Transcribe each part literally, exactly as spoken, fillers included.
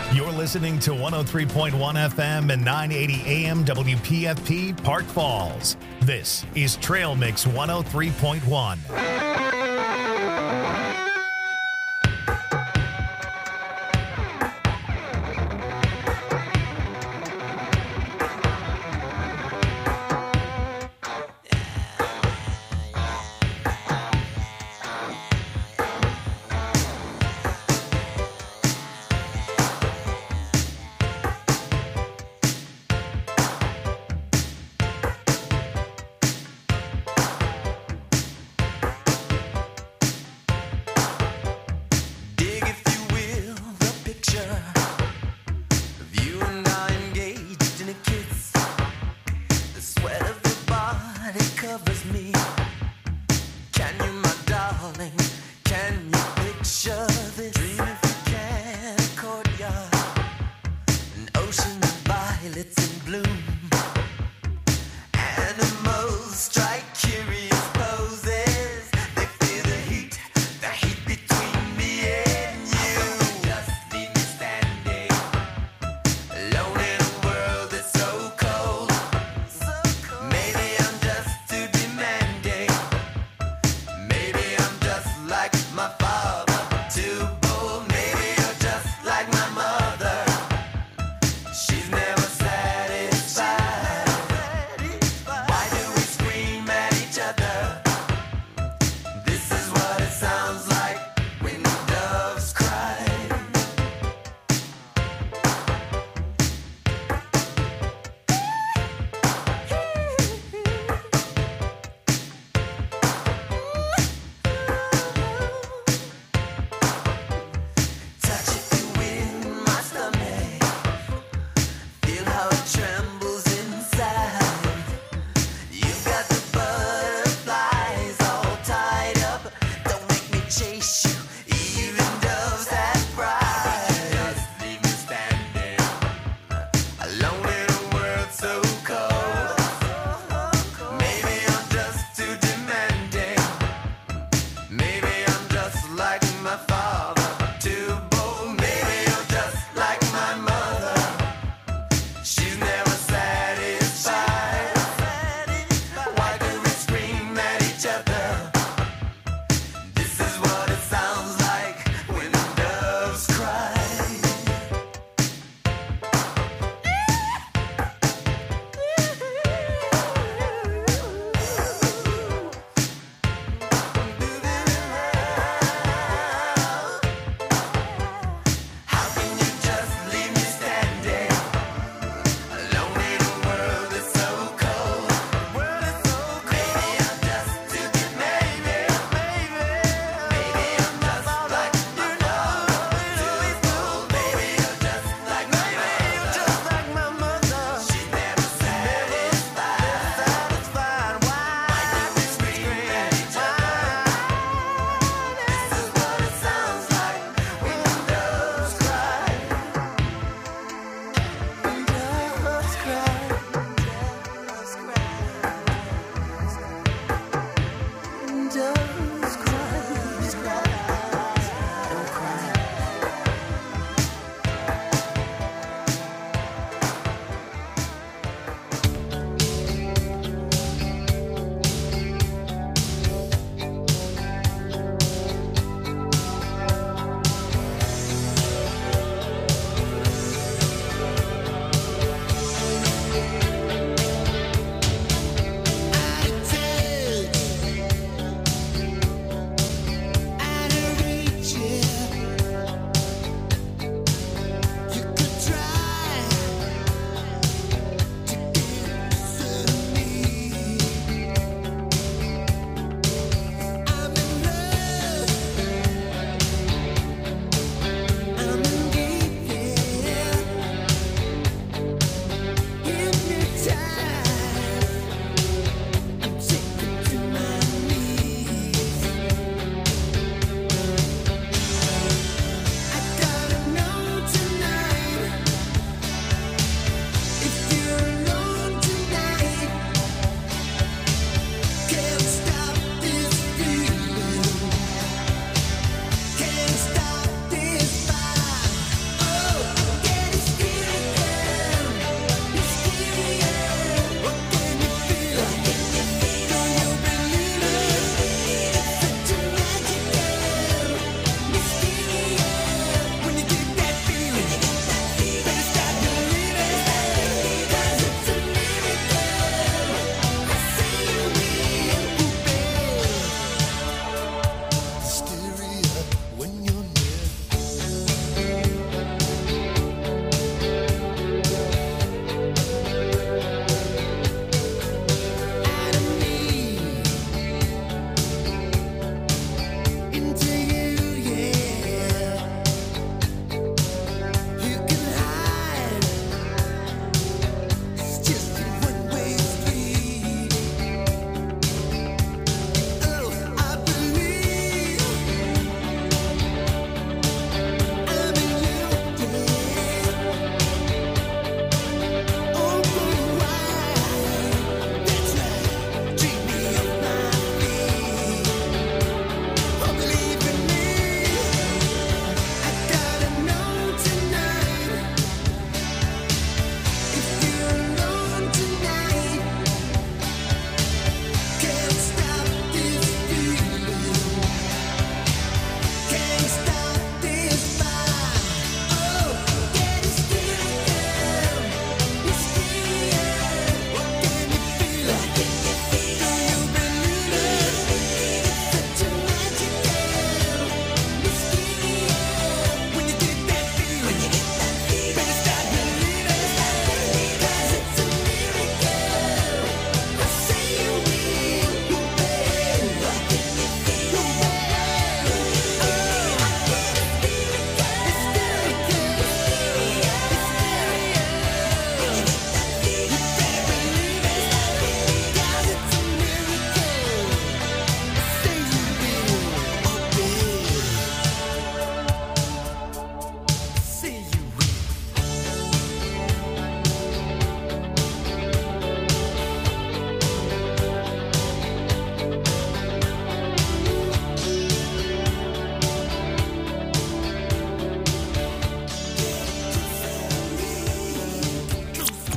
You're listening to one oh three point one F M and nine eighty A M W P F P Park Falls. This is Trail Mix one oh three point one.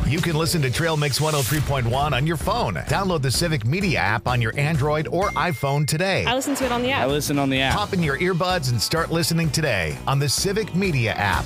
You can listen to Trail Mix one oh three point one on your phone. Download the Civic Media app on your Android or iPhone today. I listen to it on the app. I listen on the app. Pop in your earbuds and start listening today on the Civic Media app.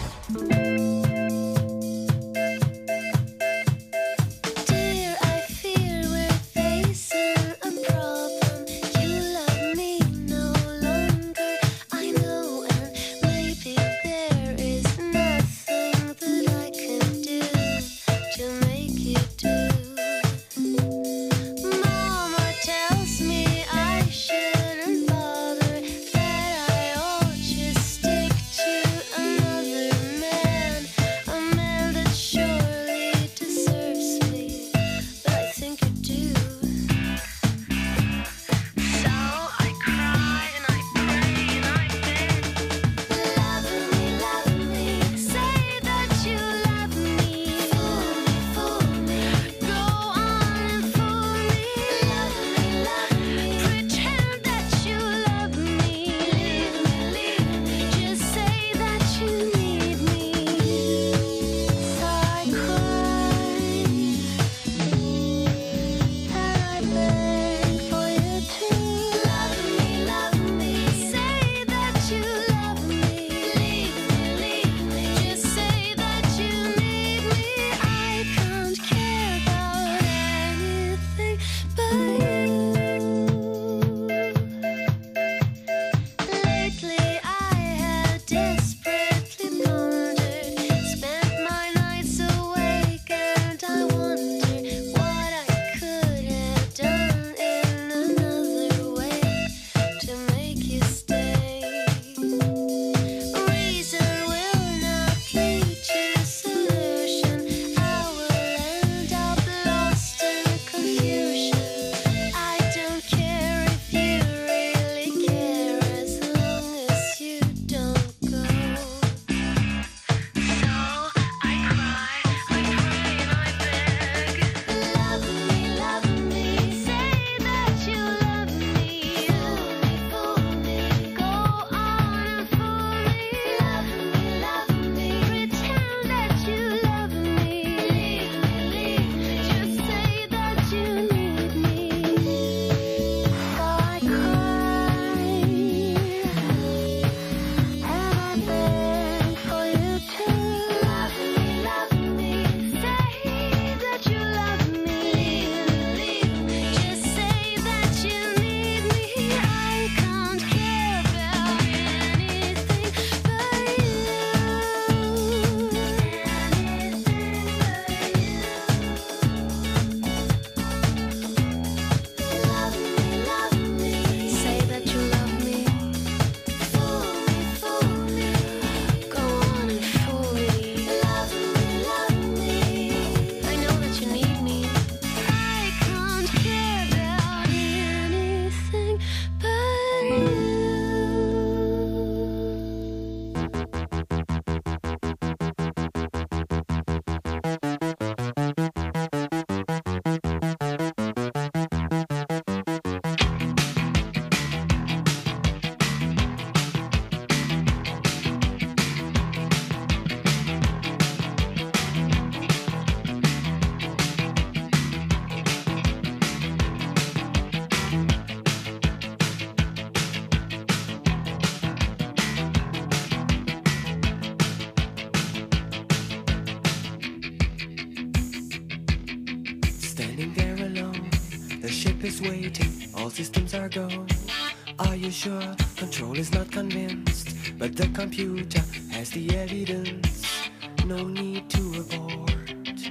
Is waiting, all systems are go. Are you sure? Control is not convinced, but the computer has the evidence. No need to abort.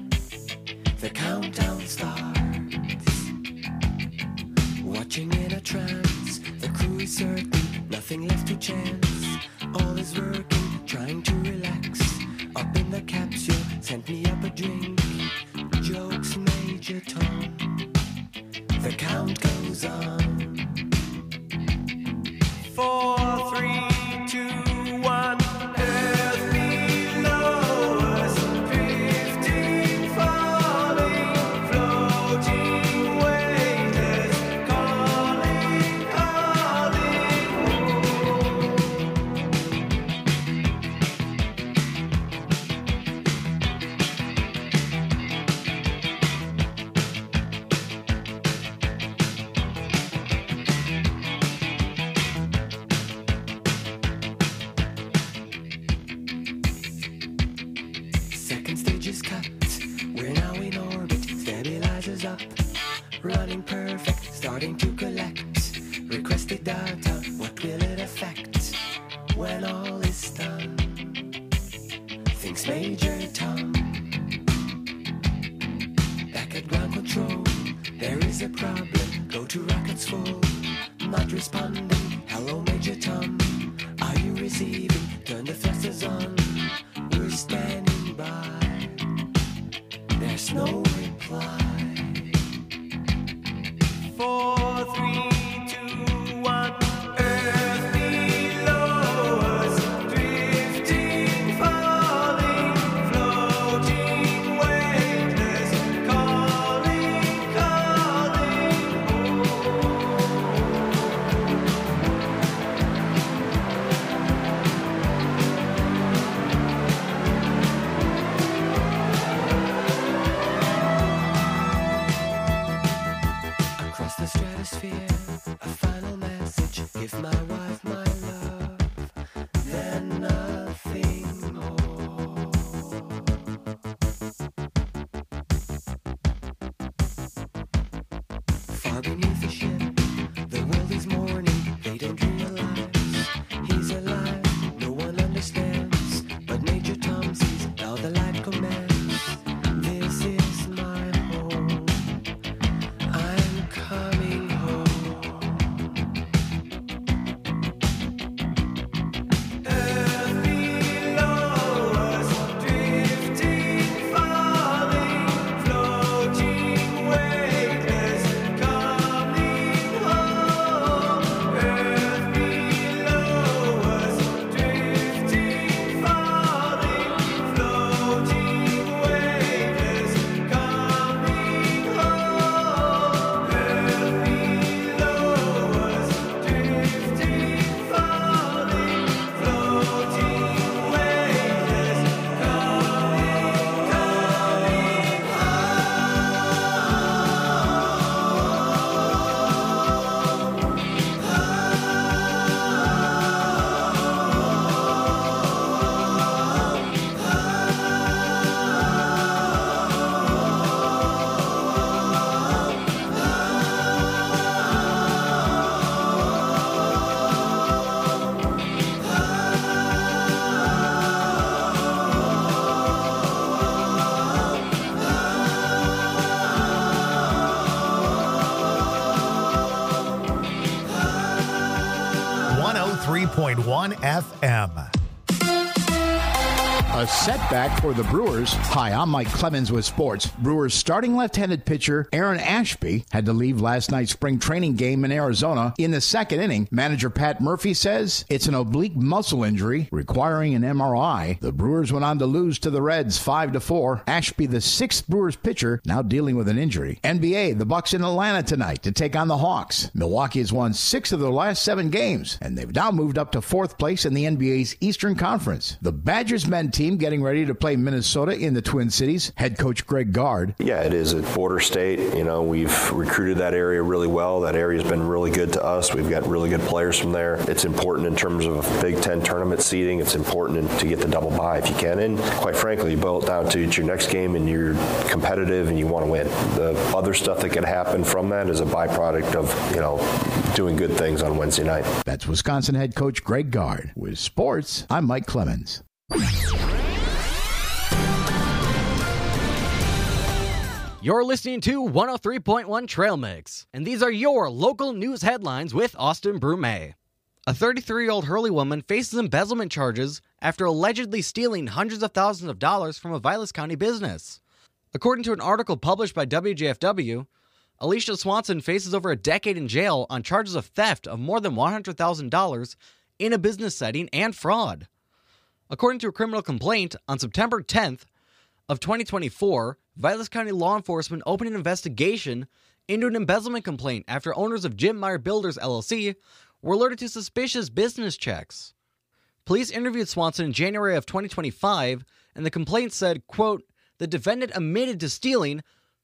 The countdown starts. Watching in a trance, the crew is certain, nothing left to chance. All is working, trying to relax. Up in the capsule, sent me up a drink. Jokes, Major Tom. The count goes on. Four, three, two, one. Earth below us, drifting, falling, floating, weightless, calling, calling home. cut. We're now in orbit, stabilizers up. Running perfect, starting to collect. Requested data, what will it affect? When all is done, thinks Major Tom. Back at ground control, there is a problem. Go to rockets full, not responding. Hello Major Tom, are you receiving? Turn the thrusters on, we're standing by. There's no reply. Four, three, two, one. Earth below us, drifting, falling, floating, weightless, calling, calling across the stratosphere, a final message. Give my wife my love, then nothing more. Far beneath the ship, the world is mourning. They don't realize he's alive. No one understands, but Major Tom sees how the light commands. This is my home. I'm coming home. Earth below us, drifting, falling, floating, weightless, coming home. Earth below us, drifting, falling, floating, weightless, coming home. Earth below us, drifting, falling, floating, weightless, one oh three point one F M. A setback for the Brewers. Hi, I'm Mike Clemens with sports. Brewers starting left-handed pitcher Aaron Ashby had to leave last night's spring training game in Arizona in the second inning. Manager Pat Murphy says it's an oblique muscle injury requiring an M R I. The Brewers went on to lose to the Reds five to four. Ashby, the sixth Brewers pitcher, now dealing with an injury. N B A, the Bucks in Atlanta tonight to take on the Hawks. Milwaukee has won six of their last seven games, and they've now moved up to fourth place in the N B A's Eastern Conference. The Badgers men team getting ready to play Minnesota in the Twin Cities. Head coach Greg Gard. Yeah, it is a border state. You know, we've recruited that area really well. That area's been really good to us. We've got really good players from there. It's important in terms of Big Ten tournament seeding. It's important to get the double bye if you can. And quite frankly, you boil it down to it's your next game and you're competitive and you want to win. The other stuff that can happen from that is a byproduct of, you know, doing good things on Wednesday night. That's Wisconsin head coach Greg Gard. With sports, I'm Mike Clemens. You're listening to one oh three point one Trail Mix, and these are your local news headlines with Austin Brume. A thirty-three-year-old Hurley woman faces embezzlement charges after allegedly stealing hundreds of thousands of dollars from a Vilas County business. According to an article published by W J F W, Alicia Swanson faces over a decade in jail on charges of theft of more than one hundred thousand dollars in a business setting and fraud. According to a criminal complaint, on September tenth of twenty twenty-four, Vilas County law enforcement opened an investigation into an embezzlement complaint after owners of Jim Meyer Builders, L L C, were alerted to suspicious business checks. Police interviewed Swanson in January of twenty twenty-five, and the complaint said, quote, the defendant admitted to stealing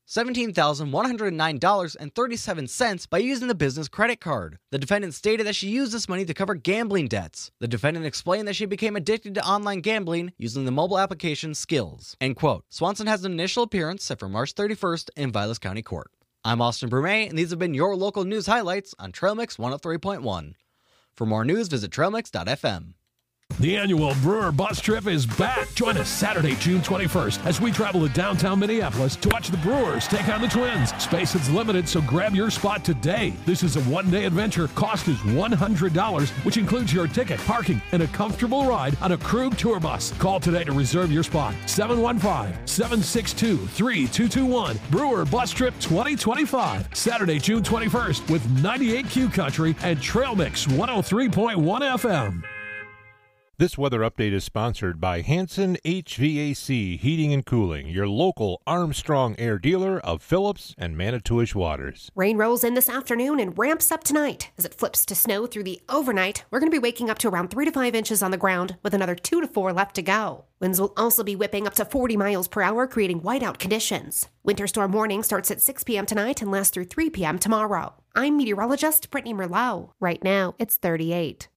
seventeen thousand one hundred nine dollars and thirty-seven cents by using the business credit card. The defendant stated that she used this money to cover gambling debts. The defendant explained that she became addicted to online gambling using the mobile application Skills. End quote. Swanson has an initial appearance set for March thirty-first in Vilas County Court. I'm Austin Brumet, and these have been your local news highlights on Trail Mix one oh three point one. For more news, visit trail mix dot f m. The annual Brewer Bus Trip is back. Join us Saturday, June twenty-first, as we travel to downtown Minneapolis to watch the Brewers take on the Twins. Space is limited, so grab your spot today. This is a one-day adventure. Cost is one hundred dollars, which includes your ticket, parking, and a comfortable ride on a Krug tour bus. Call today to reserve your spot. seven one five, seven six two, three two two one. Brewer Bus Trip twenty twenty-five. Saturday, June twenty-first, with ninety-eight Q Country and Trail Mix one oh three point one F M. This weather update is sponsored by Hanson H V A C Heating and Cooling, your local Armstrong Air dealer of Phillips and Manitowish Waters. Rain rolls in this afternoon and ramps up tonight. As it flips to snow through the overnight, we're going to be waking up to around three to five inches on the ground with another two to four left to go. Winds will also be whipping up to forty miles per hour, creating whiteout conditions. Winter storm warning starts at six p.m. tonight and lasts through three p.m. tomorrow. I'm meteorologist Brittany Merlot. Right now, it's thirty-eight.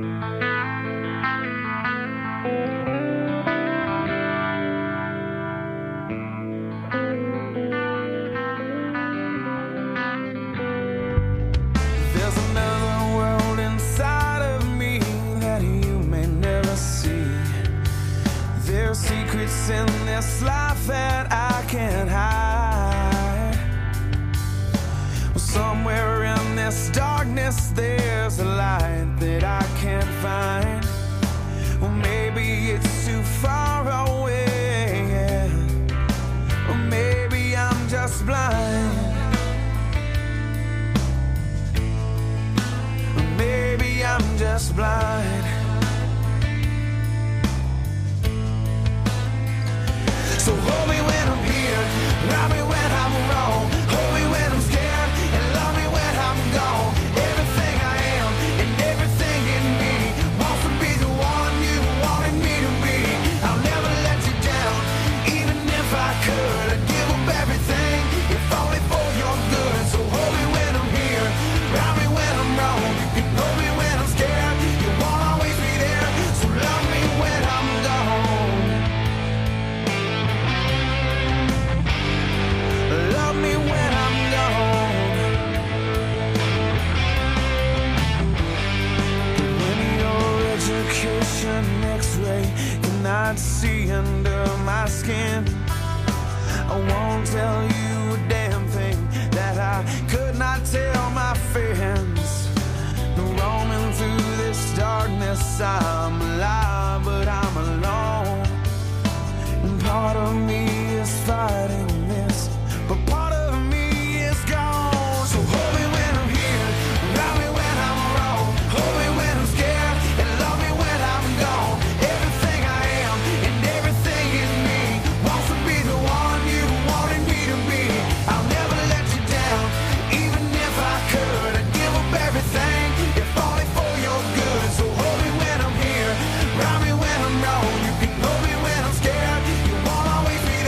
Secrets in this life that I can't hide. Well, somewhere in this darkness there's a light that I can't find. Well, maybe it's too far away, yeah. Or maybe I'm just blind. Or maybe I'm just blind. So hold me when I'm here, love me when I'm wrong, hold me when I'm scared, and love me when I'm gone. Everything I am and everything in me wants to be the one you wanted me to be. I'll never let you down, even if I could. I'd give up everything, if only for your good. So hold me when I'm here, love me when I'm wrong. You can hold me when I'm scared, you won't always be there. So love me when I'm gone. Love me when I'm gone. When your education X-ray cannot see under my skin, I won't tell you a damn thing that I could not tell my friends. No, roaming through this darkness, I'm alive, but I'm alone. And part of me is fighting this, but part of me is gone. So hold me when I'm here, love me when I'm wrong, hold me when I'm scared, and love me when I'm gone. Everything I am and everything in me wants to be the one you wanted me to be. I'll never let you down, even if I could. I'd give up everything, if only for your good. So hold me when I'm here, love me when I'm wrong. You can hold me when I'm scared, you won't always be there.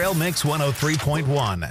Trail Mix one oh three point one.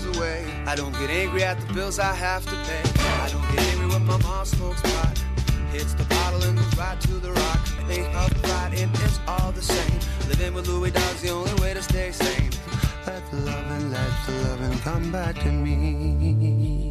I don't get angry at the bills I have to pay. I don't get angry when my mom smokes pot. hits the bottle and goes right to the rock. Think of fighting, it's all the same. Living with Louis Dog's the only way to stay sane. Let the loving, let the loving come back to me.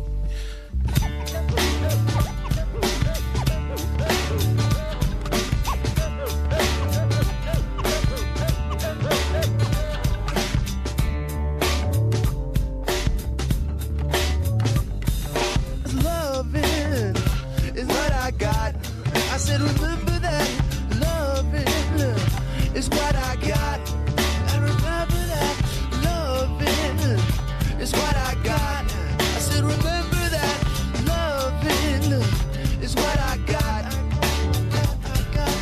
Loving is what I got. I said remember that. Loving is what I got. I remember that. Loving is what I got. I said remember that. Loving is what I got. I got.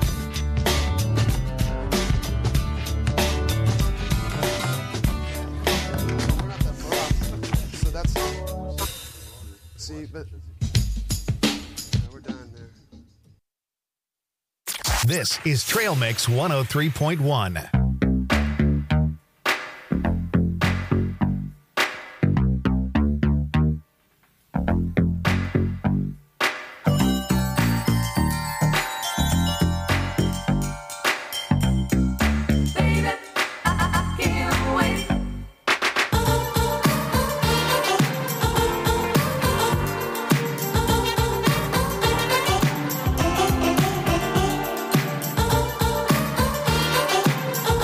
We're not that far off. So that's see, but yeah, we're done there. This is Trail Mix one oh three point one. Oh,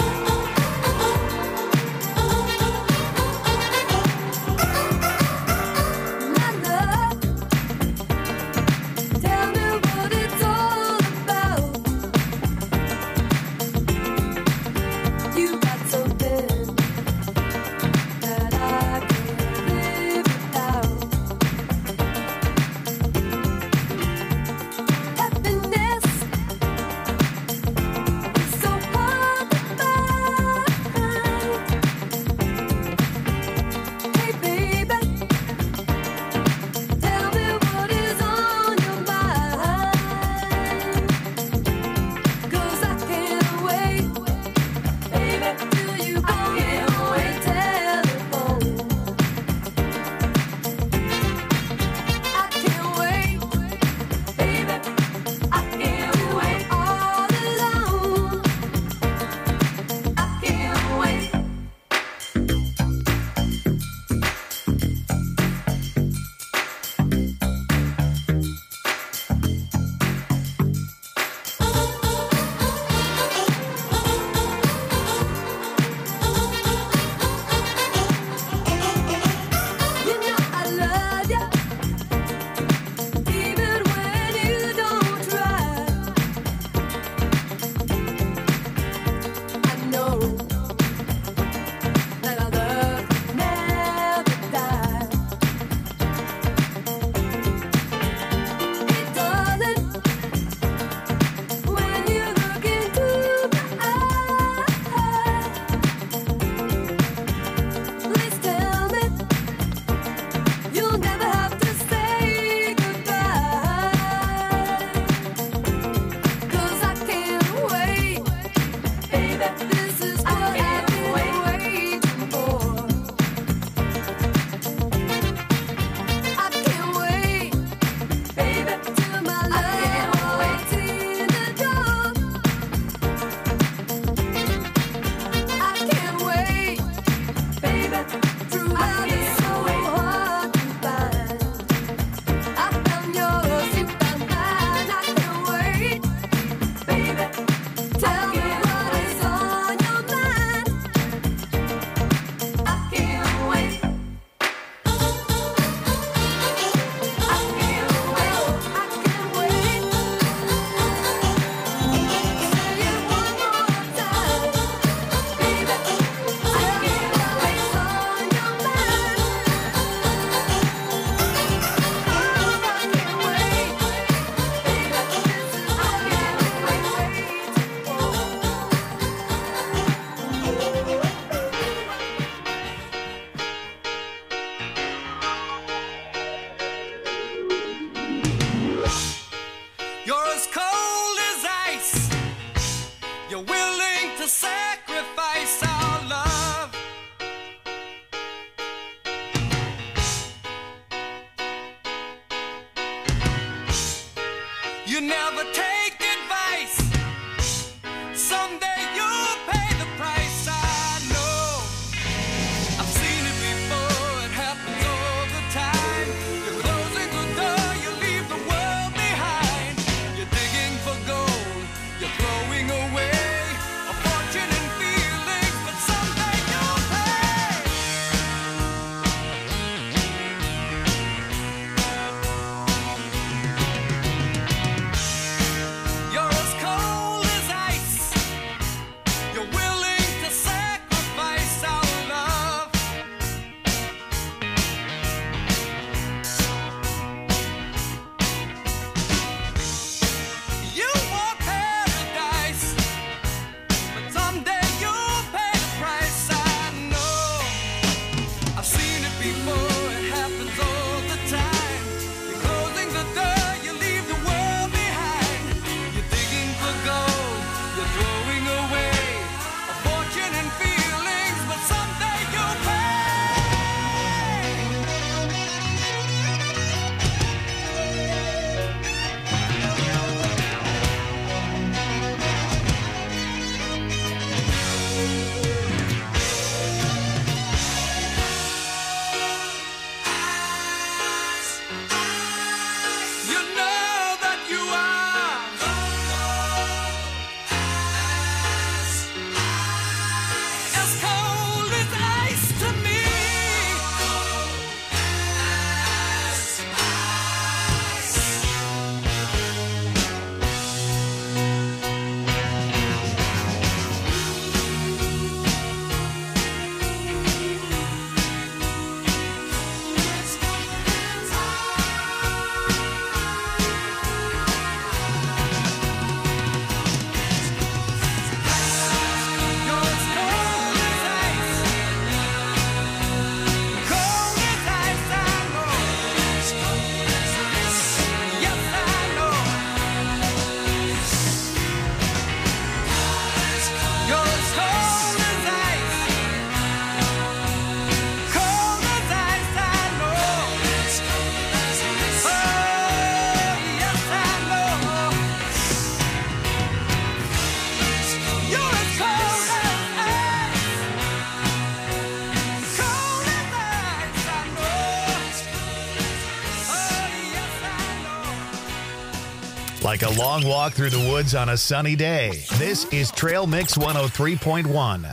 Like a long walk through the woods on a sunny day. This is Trail Mix one oh three point one.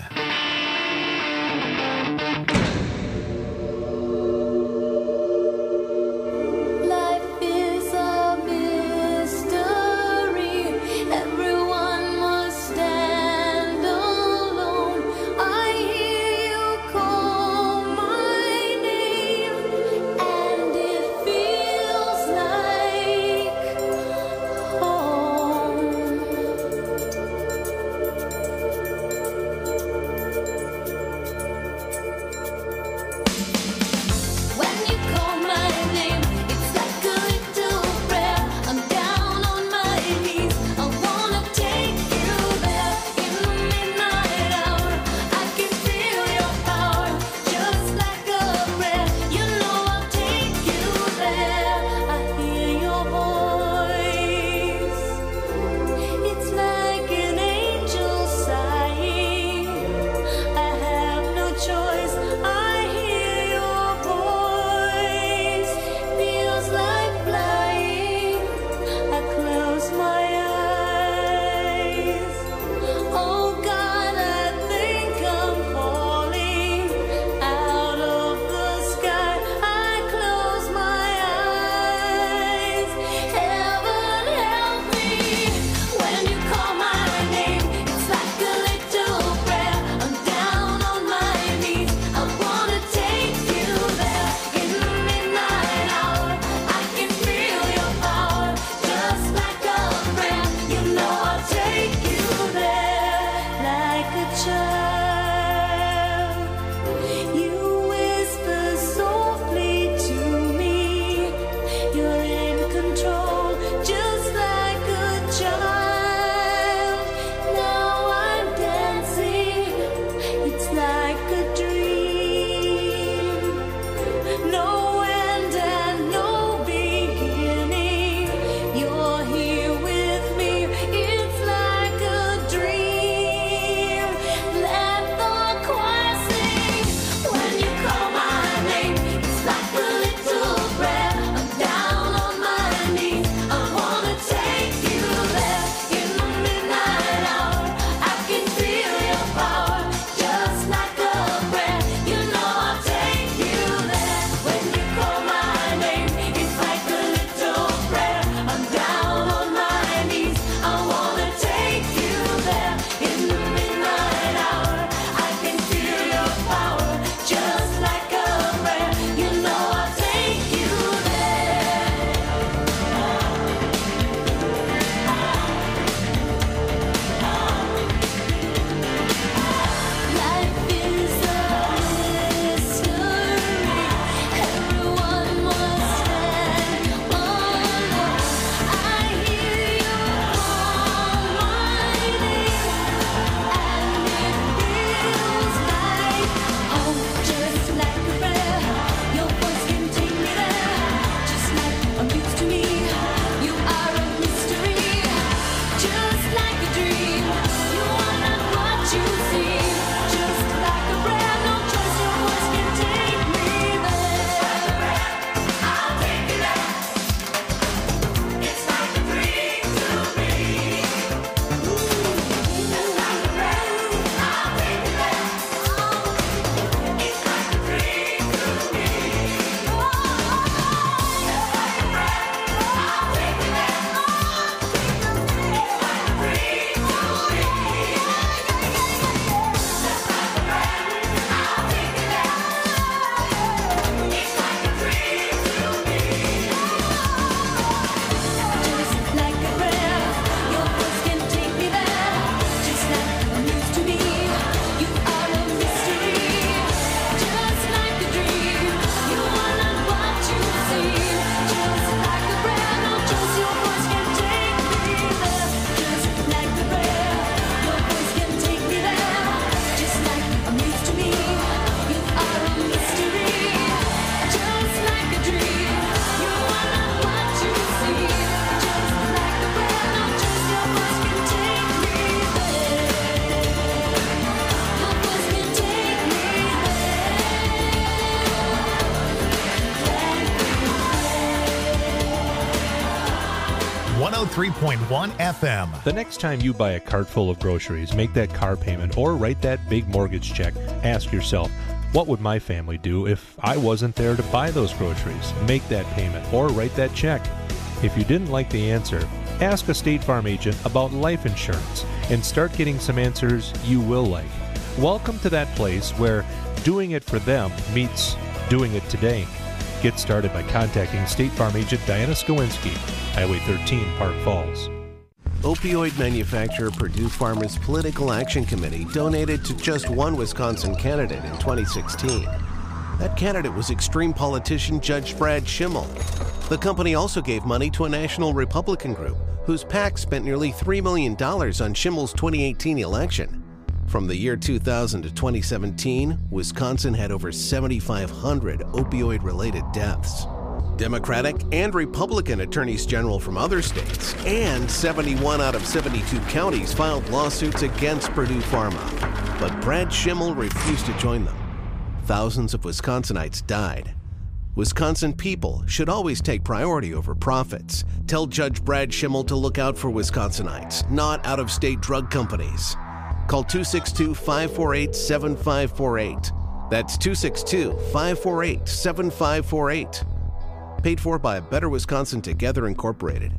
oh three point one F M. The next time you buy a cart full of groceries, make that car payment, or write that big mortgage check, ask yourself, what would my family do if I wasn't there to buy those groceries? Make that payment or write that check. If you didn't like the answer, ask a State Farm agent about life insurance and start getting some answers you will like. Welcome to that place where doing it for them meets doing it today. Get started by contacting State Farm agent Diana Skowinski, Highway thirteen, Park Falls. Opioid manufacturer Purdue Pharma's Political Action Committee donated to just one Wisconsin candidate in twenty sixteen. That candidate was extreme politician Judge Brad Schimmel. The company also gave money to a national Republican group whose PAC spent nearly three million dollars on Schimmel's twenty eighteen election. From the year two thousand to twenty seventeen, Wisconsin had over seventy-five hundred opioid-related deaths. Democratic and Republican attorneys general from other states and seventy-one out of seventy-two counties filed lawsuits against Purdue Pharma. But Brad Schimmel refused to join them. Thousands of Wisconsinites died. Wisconsin people should always take priority over profits. Tell Judge Brad Schimmel to look out for Wisconsinites, not out-of-state drug companies. Call two six two, five four eight, seven five four eight. That's two six two, five four eight, seven five four eight. Paid for by Better Wisconsin Together Incorporated.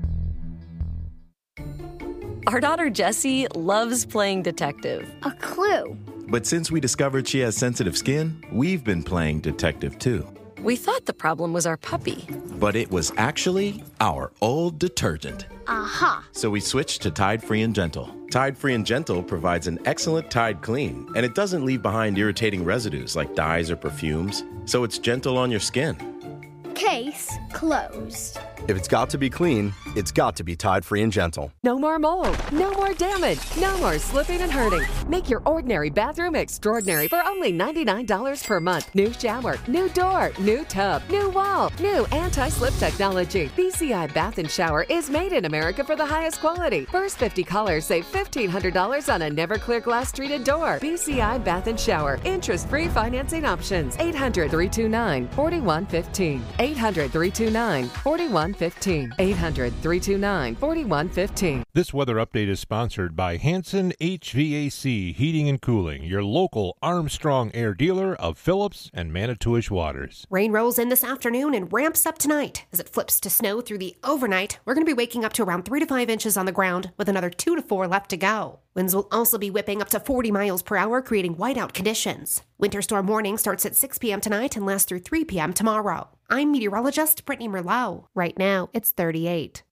Our daughter Jessie loves playing detective. A clue. But since we discovered she has sensitive skin, we've been playing detective too. We thought the problem was our puppy. But it was actually our old detergent. Aha. So we switched to Tide Free and Gentle. Tide Free and Gentle provides an excellent Tide clean, and it doesn't leave behind irritating residues like dyes or perfumes, so it's gentle on your skin. Case closed. If it's got to be clean, it's got to be Tide Free and Gentle. No more mold, no more damage, no more slipping and hurting. Make your ordinary bathroom extraordinary for only ninety-nine dollars per month. New shower, new door, new tub, new wall, new anti-slip technology. B C I Bath and Shower is made in America for the highest quality. First fifty callers save fifteen hundred dollars on a never clear glass treated door. B C I Bath and Shower. Interest-free financing options. eight hundred, three two nine, four one one five. eight hundred, three two nine, four one one five. eight hundred, three two nine, four one one five. This weather update is sponsored by Hanson H V A C Heating and Cooling, your local Armstrong Air dealer of Phillips and Manitowish Waters. Rain rolls in this afternoon and ramps up tonight. As it flips to snow through the overnight, we're going to be waking up to around three to five inches on the ground with another two to four left to go. Winds will also be whipping up to forty miles per hour, creating whiteout conditions. Winter storm warning starts at six p.m. tonight and lasts through three p.m. tomorrow. I'm meteorologist Brittany Merlot. Right now, it's thirty-eight.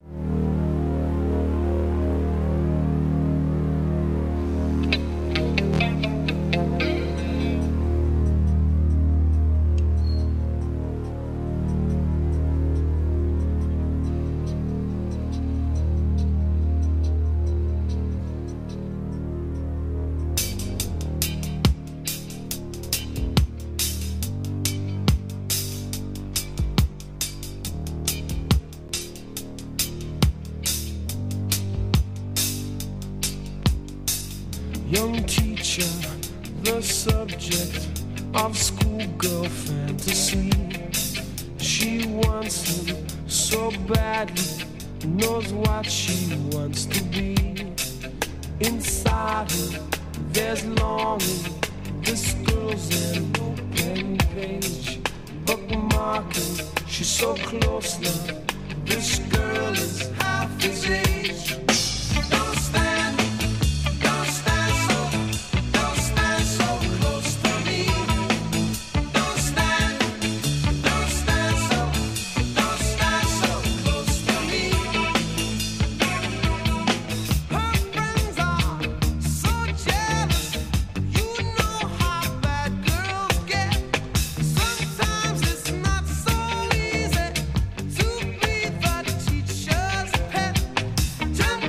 Young teacher, the subject of schoolgirl fantasy. She wants him so badly, knows what she wants to be. Inside her, there's longing. This girl's an open page, bookmarking. She's so close now. This girl is half his age. Don't stand. Jump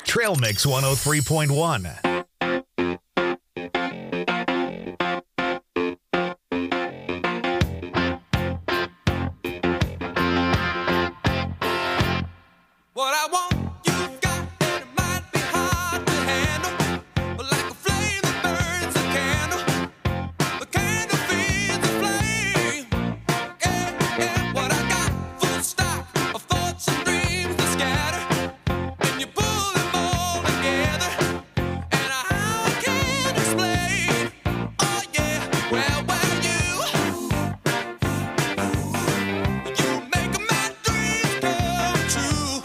Trail Mix one oh three point one. What I want, you've got, and it might be hard to handle. But like a flame that burns a candle, the candle feeds the flame. Yeah, yeah, what I got, full stock of thoughts and dreams that scatter. And you pull them all together, and I can't explain. Oh yeah, well, well, you, you make my dreams come true.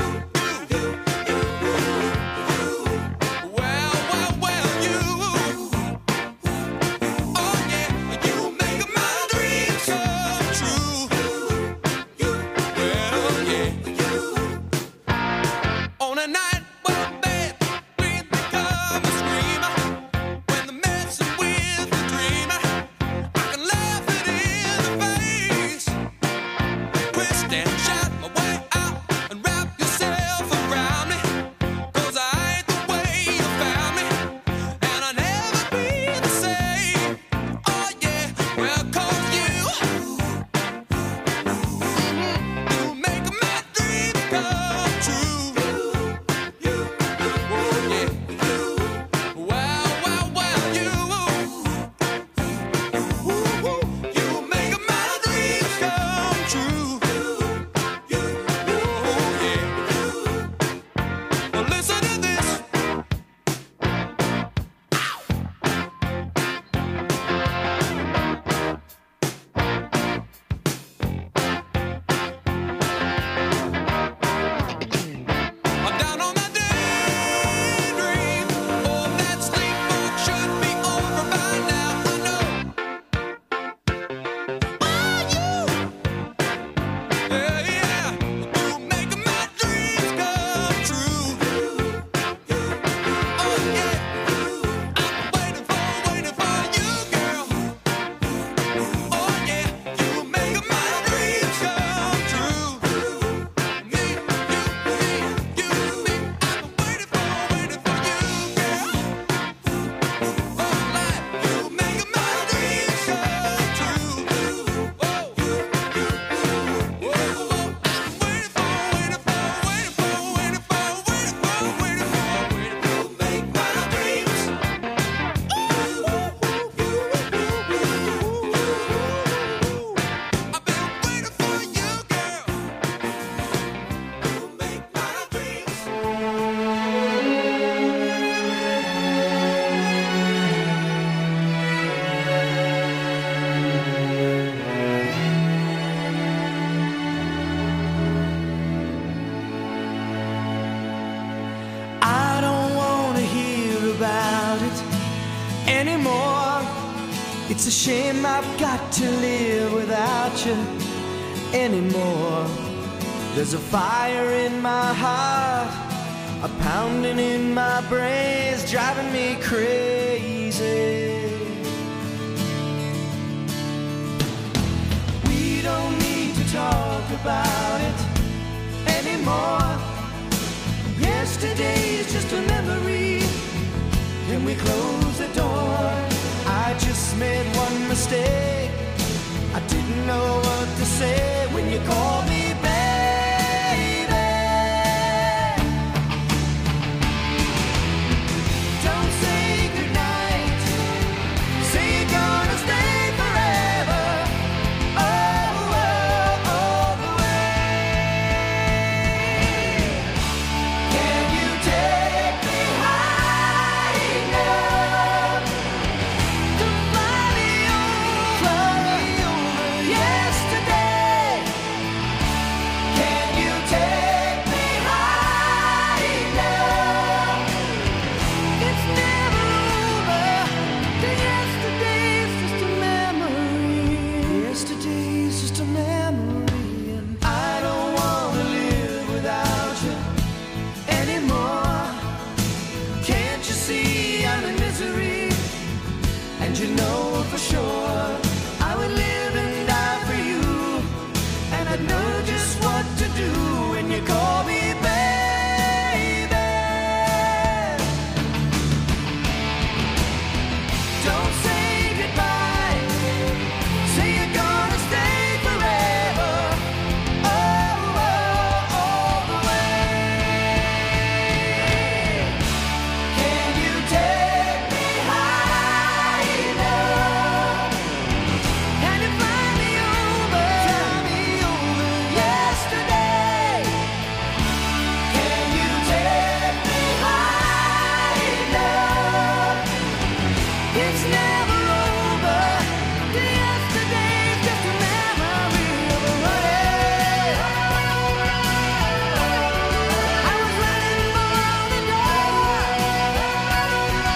It's a shame I've got to live without you anymore. There's a fire in my heart, a pounding in my brains, driving me crazy. We don't need to talk about it anymore. Yesterday is just a memory. Can we close the door? I just made one mistake. I didn't know what to say when you called.